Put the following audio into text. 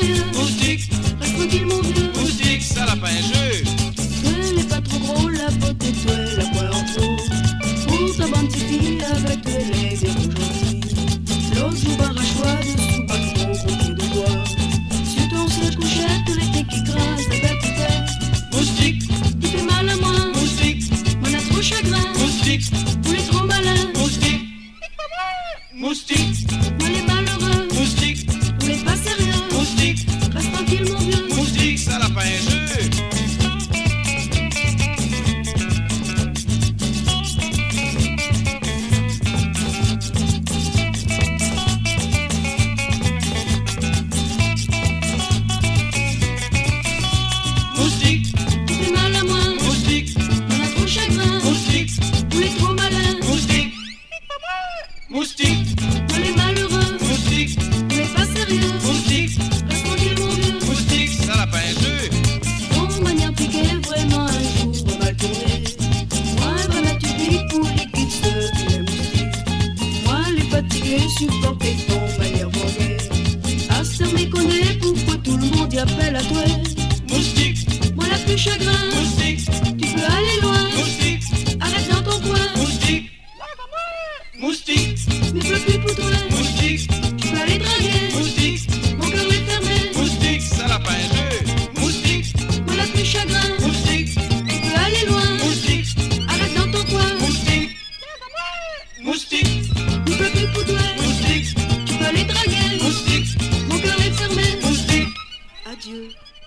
sérieux. Moustique, Reste tranquille mon vieux. moustique, ça l'a pas un jeu. Toi n'est pas trop gros, la beauté, toi la poire en trop. Pour ta bande petite fille, avec toi les bien gentils. L'autre joue par un choix de sous-bac mon côté de bois. Sur ton seul couchette, l'été qui crase, la belle poupée. Moustique, Tu fais mal à moi, moustique, on a trop chagrin. moustique, On est trop malin, moustique, moustique, on est malheureux. moustique, On n'est pas sérieux. moustique, Reste tranquille mon vieux. moustique, ça l'a pas un jeu. Moustique, Tu fais mal à moi, moustique, on a trop chagrin. moustique, On est trop malin, moustique, moustique, on est malheureux. moustique, On n'est pas sérieux. moustique, Reste tranquille mon vieux. moustique, ça l'a pas un jeu. Ton manière piquée, vraiment un jour mal tourné. Moi, voilà, tu dis pour l'équipe de les moustiques. Moi, les fatigués, supporter ton manière volée. À se méconnaître, pourquoi tout le monde y appelle à toi? Moustique, Moi, la plus chagrin, moustique, tu peux aller loin. moustique, Arrête dans ton coin, moustique, moustique, mais pleut plus pour toi. moustique, Tu peux aller draguer, moustique, mon cœur est fermé. moustique, ça l'a pas un jeu. Moustique, Moi, la plus chagrin, moustique, tu peux aller loin. moustique, Arrête dans ton coin, moustique, moustique, mais pleut plus pour toi. moustique, Tu peux aller draguer, moustique, mon cœur est fermé. moustique. Adieu.